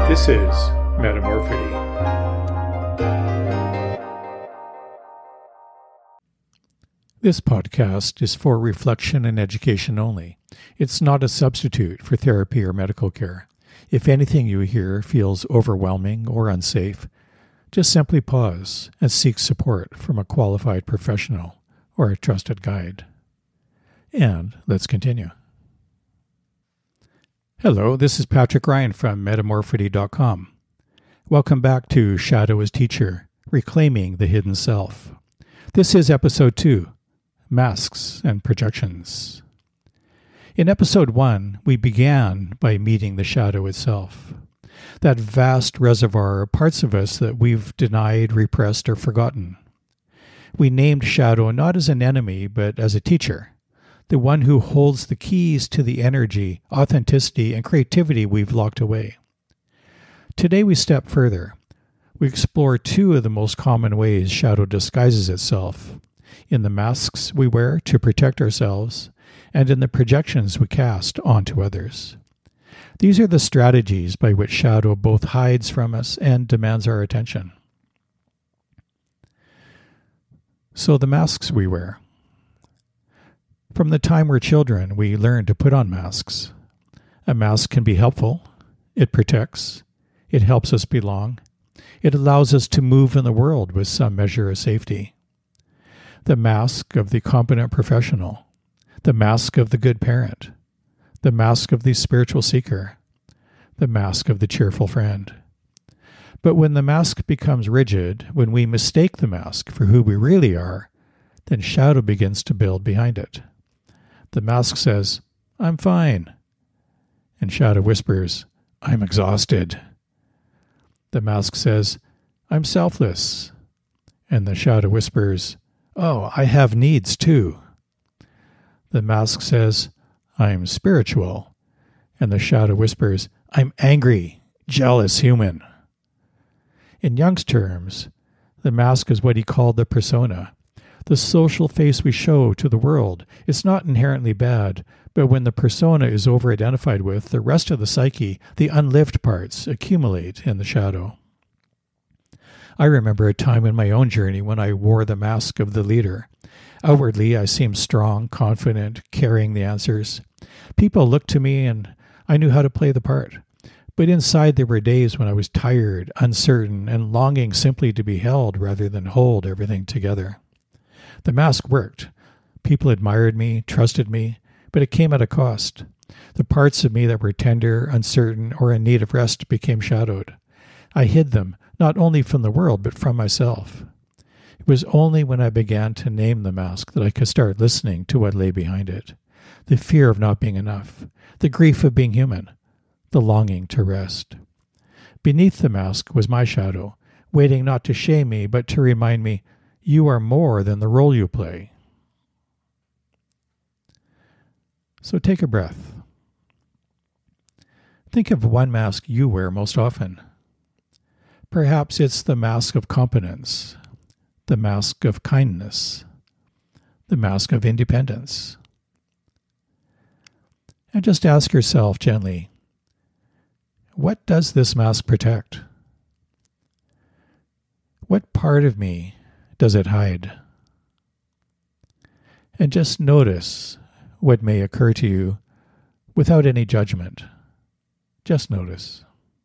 This is Metamorphity. This podcast is for reflection and education only. It's not a substitute for therapy or medical care. If anything you hear feels overwhelming or unsafe, just simply pause and seek support from a qualified professional or a trusted guide. And let's continue. Hello, this is Patrick Ryan from Metamorphity.com. Welcome back to Shadow as Teacher, Reclaiming the Hidden Self. This is Episode 2, Masks and Projections. In Episode 1, we began by meeting the shadow itself, that vast reservoir of parts of us that we've denied, repressed, or forgotten. We named shadow not as an enemy, but as a teacher, the one who holds the keys to the energy, authenticity, and creativity we've locked away. Today we step further. We explore two of the most common ways shadow disguises itself, in the masks we wear to protect ourselves, and in the projections we cast onto others. These are the strategies by which shadow both hides from us and demands our attention. So the masks we wear. From the time we're children, we learn to put on masks. A mask can be helpful. It protects. It helps us belong. It allows us to move in the world with some measure of safety. The mask of the competent professional. The mask of the good parent. The mask of the spiritual seeker. The mask of the cheerful friend. But when the mask becomes rigid, when we mistake the mask for who we really are, then shadow begins to build behind it. The mask says, "I'm fine." And shadow whispers, "I'm exhausted." The mask says, "I'm selfless." And the shadow whispers, "Oh, I have needs too." The mask says, "I'm spiritual." And the shadow whispers, "I'm angry, jealous human." In Jung's terms, the mask is what he called the persona, the social face we show to the world. It's not inherently bad, but when the persona is over-identified with, the rest of the psyche, the unlived parts, accumulate in the shadow. I remember a time in my own journey when I wore the mask of the leader. Outwardly, I seemed strong, confident, carrying the answers. People looked to me and I knew how to play the part. But inside there were days when I was tired, uncertain, and longing simply to be held rather than hold everything together. The mask worked. People admired me, trusted me, but it came at a cost. The parts of me that were tender, uncertain, or in need of rest became shadowed. I hid them, not only from the world, but from myself. It was only when I began to name the mask that I could start listening to what lay behind it. The fear of not being enough, the grief of being human, the longing to rest. Beneath the mask was my shadow, waiting not to shame me, but to remind me, you are more than the role you play. So take a breath. Think of one mask you wear most often. Perhaps it's the mask of competence, the mask of kindness, the mask of independence. And just ask yourself gently, what does this mask protect? What part of me does it hide? And just notice what may occur to you without any judgment. Just notice.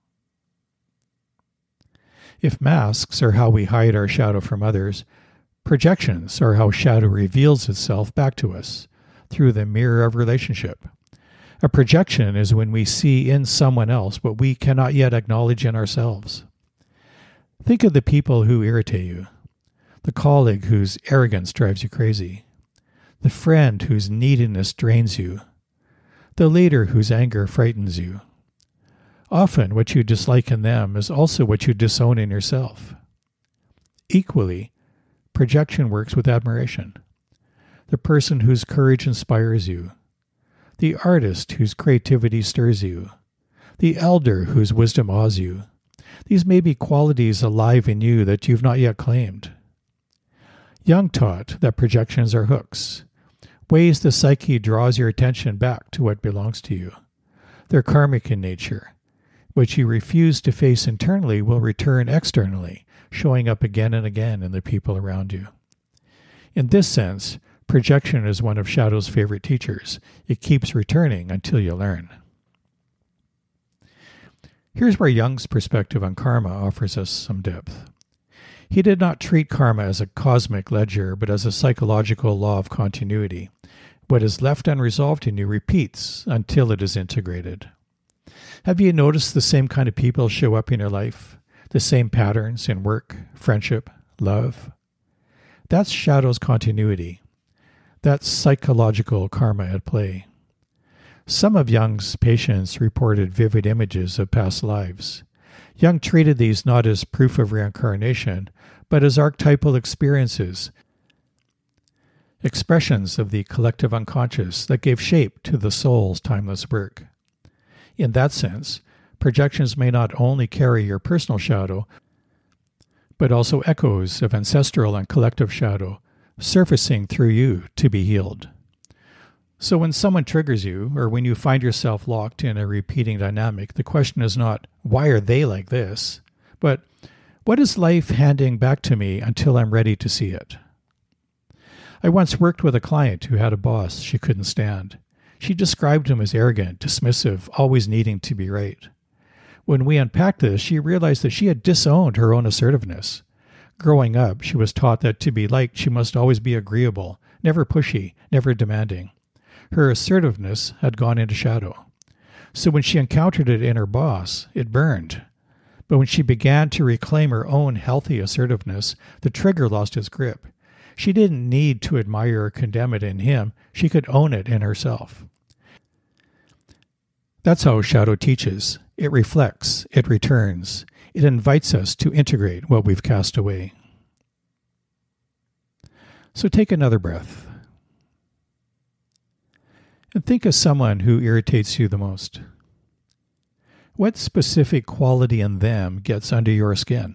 If masks are how we hide our shadow from others, projections are how shadow reveals itself back to us through the mirror of relationship. A projection is when we see in someone else what we cannot yet acknowledge in ourselves. Think of the people who irritate you, the colleague whose arrogance drives you crazy, the friend whose neediness drains you, the leader whose anger frightens you. Often what you dislike in them is also what you disown in yourself. Equally, projection works with admiration. The person whose courage inspires you, the artist whose creativity stirs you, the elder whose wisdom awes you. These may be qualities alive in you that you've not yet claimed. Jung taught that projections are hooks, ways the psyche draws your attention back to what belongs to you. They're karmic in nature. What you refuse to face internally will return externally, showing up again and again in the people around you. In this sense, projection is one of Shadow's favorite teachers. It keeps returning until you learn. Here's where Jung's perspective on karma offers us some depth. He did not treat karma as a cosmic ledger, but as a psychological law of continuity. What is left unresolved in you repeats until it is integrated. Have you noticed the same kind of people show up in your life? The same patterns in work, friendship, love? That's Shadow's continuity. That's psychological karma at play. Some of Jung's patients reported vivid images of past lives. Jung treated these not as proof of reincarnation, but as archetypal experiences, expressions of the collective unconscious that gave shape to the soul's timeless work. In that sense, projections may not only carry your personal shadow, but also echoes of ancestral and collective shadow, surfacing through you to be healed. So when someone triggers you, or when you find yourself locked in a repeating dynamic, the question is not, why are they like this? But, what is life handing back to me until I'm ready to see it? I once worked with a client who had a boss she couldn't stand. She described him as arrogant, dismissive, always needing to be right. When we unpacked this, she realized that she had disowned her own assertiveness. Growing up, she was taught that to be liked, she must always be agreeable, never pushy, never demanding. Her assertiveness had gone into shadow. So when she encountered it in her boss, it burned. But when she began to reclaim her own healthy assertiveness, the trigger lost its grip. She didn't need to admire or condemn it in him. She could own it in herself. That's how shadow teaches. It reflects. It returns. It invites us to integrate what we've cast away. So take another breath. And think of someone who irritates you the most. What specific quality in them gets under your skin?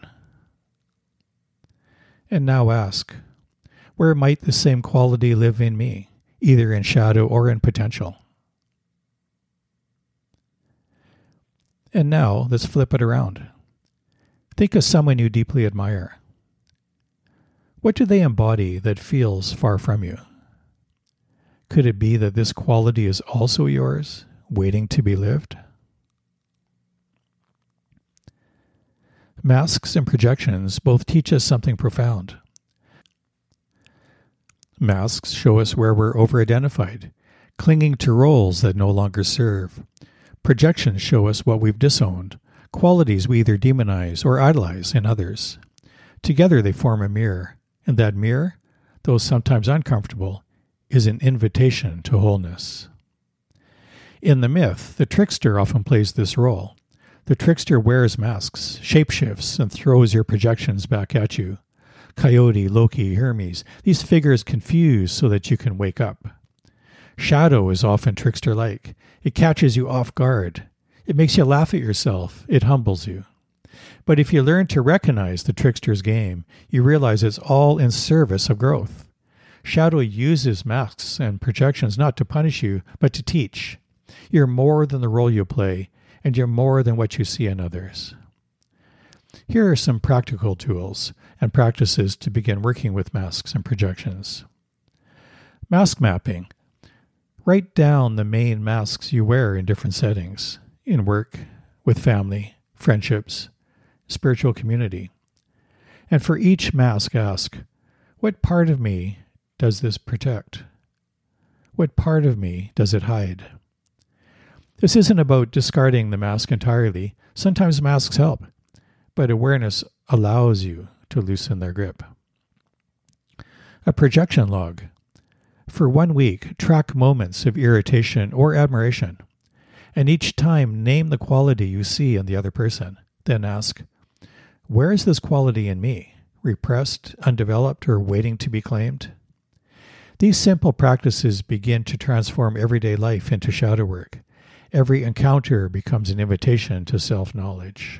And now ask, where might the same quality live in me, either in shadow or in potential? And now let's flip it around. Think of someone you deeply admire. What do they embody that feels far from you? Could it be that this quality is also yours, waiting to be lived? Masks and projections both teach us something profound. Masks show us where we're over-identified, clinging to roles that no longer serve. Projections show us what we've disowned, qualities we either demonize or idolize in others. Together they form a mirror, and that mirror, though sometimes uncomfortable, is an invitation to wholeness. In the myth, the trickster often plays this role. The trickster wears masks, shapeshifts, and throws your projections back at you. Coyote, Loki, Hermes, these figures confuse so that you can wake up. Shadow is often trickster-like. It catches you off guard. It makes you laugh at yourself. It humbles you. But if you learn to recognize the trickster's game, you realize it's all in service of growth. Shadow uses masks and projections not to punish you, but to teach. You're more than the role you play, and you're more than what you see in others. Here are some practical tools and practices to begin working with masks and projections. Mask mapping. Write down the main masks you wear in different settings, in work, with family, friendships, spiritual community. And for each mask, ask, what part of me does this protect? What part of me does it hide? This isn't about discarding the mask entirely. Sometimes masks help, but awareness allows you to loosen their grip. A projection log. For 1 week, track moments of irritation or admiration, and each time name the quality you see in the other person. Then ask, where is this quality in me? Repressed, undeveloped, or waiting to be claimed? These simple practices begin to transform everyday life into shadow work. Every encounter becomes an invitation to self-knowledge.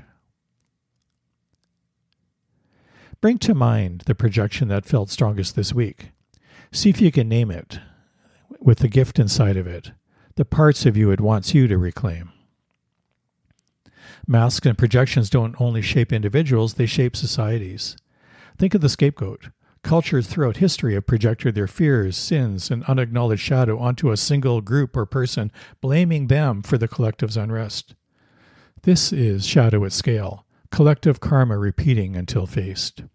Bring to mind the projection that felt strongest this week. See if you can name it, with the gift inside of it, the parts of you it wants you to reclaim. Masks and projections don't only shape individuals, they shape societies. Think of the scapegoat. Cultures throughout history have projected their fears, sins, and unacknowledged shadow onto a single group or person, blaming them for the collective's unrest. This is shadow at scale, collective karma repeating until faced.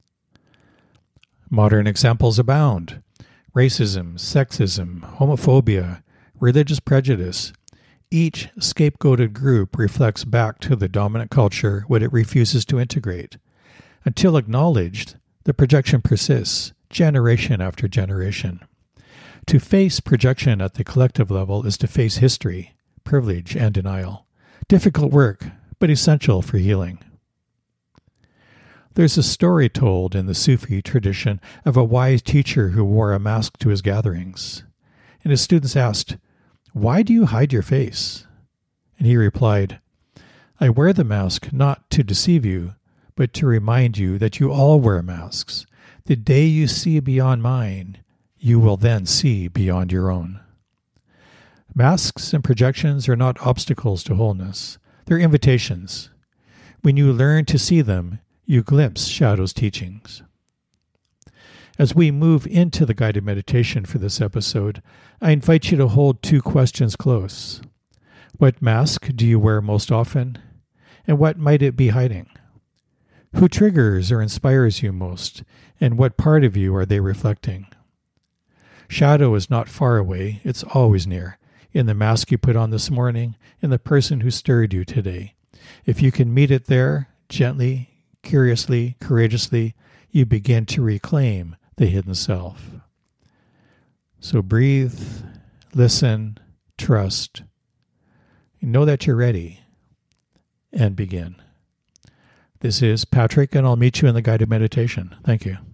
Modern examples abound. Racism, sexism, homophobia, religious prejudice. Each scapegoated group reflects back to the dominant culture what it refuses to integrate. Until acknowledged, the projection persists, generation after generation. To face projection at the collective level is to face history, privilege, and denial. Difficult work, but essential for healing. There's a story told in the Sufi tradition of a wise teacher who wore a mask to his gatherings. And his students asked, "Why do you hide your face?" And he replied, "I wear the mask not to deceive you, but to remind you that you all wear masks. The day you see beyond mine, you will then see beyond your own." Masks and projections are not obstacles to wholeness. They're invitations. When you learn to see them, you glimpse Shadow's teachings. As we move into the guided meditation for this episode, I invite you to hold two questions close. What mask do you wear most often? And what might it be hiding? Who triggers or inspires you most? And what part of you are they reflecting? Shadow is not far away, it's always near, in the mask you put on this morning, in the person who stirred you today. If you can meet it there, gently, curiously, courageously, you begin to reclaim the hidden self. So breathe, listen, trust, know that you're ready, and begin. This is Patrick, and I'll meet you in the guided meditation. Thank you.